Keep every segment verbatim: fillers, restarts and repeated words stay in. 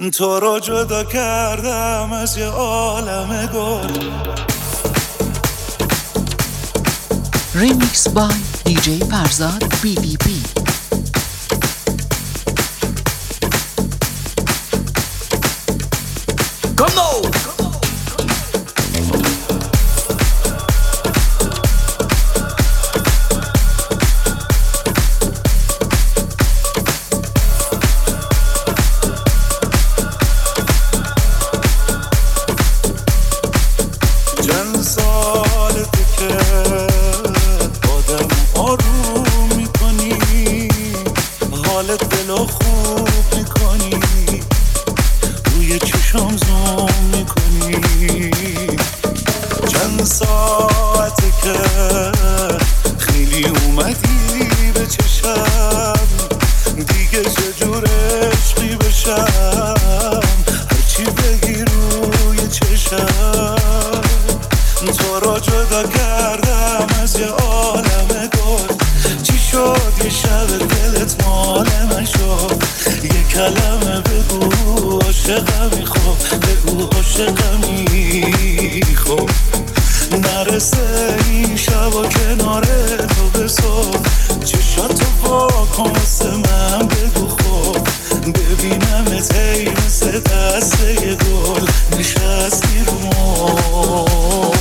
تو رو جدا کردم از یه عالم گل. Remix by دی جی فرزاد بی بی بی. Come on! چند سالته که آدم آروم میکنی، حالت دلو خوب میکنی، روی چشم زوم میکنی. چند ساعته که خیلی اومدی به چشم، دیگه چجور عشقی بشم، هرچی بگی روی چشم. تو رو جدا کردم از یه عالم گل. چی شد یه شب دلت مال من شد؟ یه کلمه بگو عاشقمی، خب بگو عاشقمی، خب نرسه این شب و کنار تو به صبح. چشاتو واکن واسه من بگو، خب ببینم تی مثل دسته گل نشستی رو مو.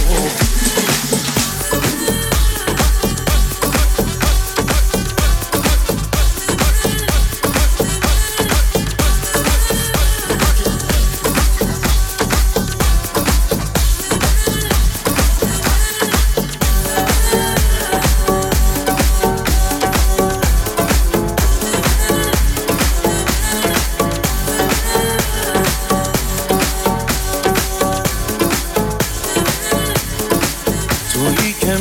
تویی که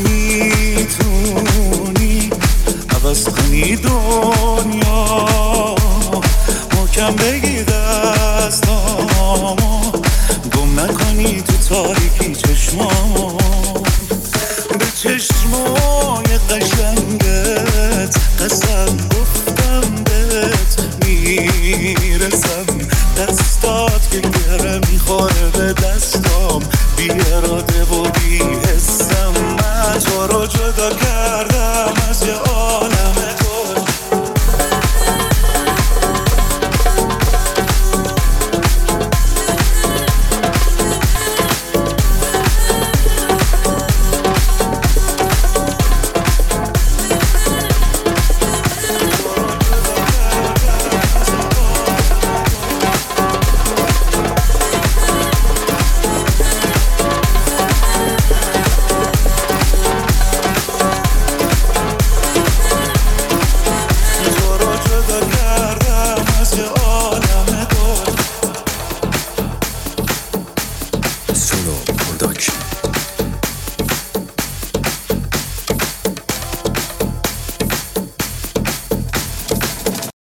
میتونی عوض کنی دنیا، محکم بگی دستامو، گم نکنی تو تاریکی چشمامو.